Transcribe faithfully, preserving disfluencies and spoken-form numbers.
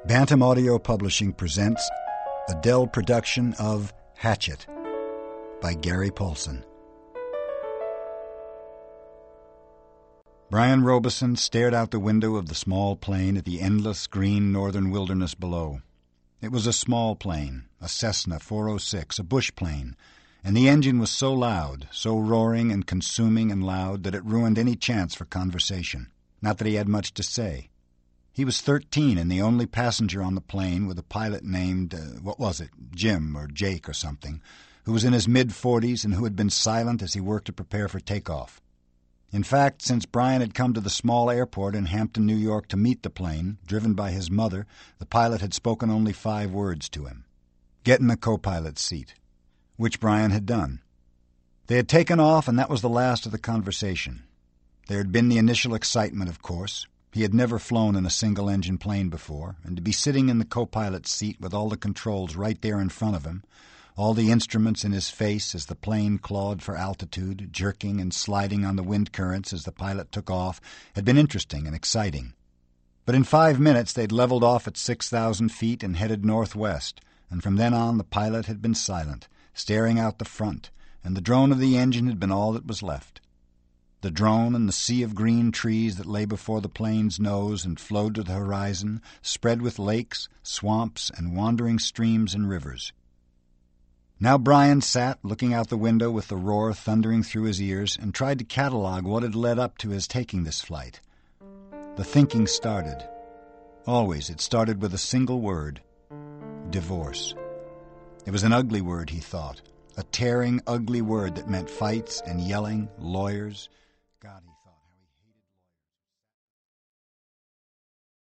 Bantam Audio Publishing presents a Dell production of Hatchet by Gary Paulson. Brian Robeson stared out the window of the small plane at the endless green northern wilderness below. It was a small plane, a Cessna four oh six, a bush plane, and the engine was so loud, so roaring and consuming and loud that it ruined any chance for conversation. Not that he had much to say. He was thirteen and the only passenger on the plane, with a pilot named, uh, what was it, Jim or Jake or something, who was in his mid-forties and who had been silent as he worked to prepare for takeoff. In fact, since Brian had come to the small airport in Hampton, New York to meet the plane, driven by his mother, the pilot had spoken only five words to him. Get in the co-pilot's seat, which Brian had done. They had taken off, and that was the last of the conversation. There had been the initial excitement, of course. He had never flown in a single-engine plane before, and to be sitting in the co-pilot's seat with all the controls right there in front of him, all the instruments in his face as the plane clawed for altitude, jerking and sliding on the wind currents as the pilot took off, had been interesting and exciting. But in five minutes they'd leveled off at six thousand feet and headed northwest, and from then on the pilot had been silent, staring out the front, and the drone of the engine had been all that was left. The drone and the sea of green trees that lay before the plane's nose and flowed to the horizon, spread with lakes, swamps, and wandering streams and rivers. Now Brian sat looking out the window with the roar thundering through his ears and tried to catalog what had led up to his taking this flight. The thinking started. Always it started with a single word: divorce. It was an ugly word, he thought, a tearing, ugly word that meant fights and yelling, lawyers. God, he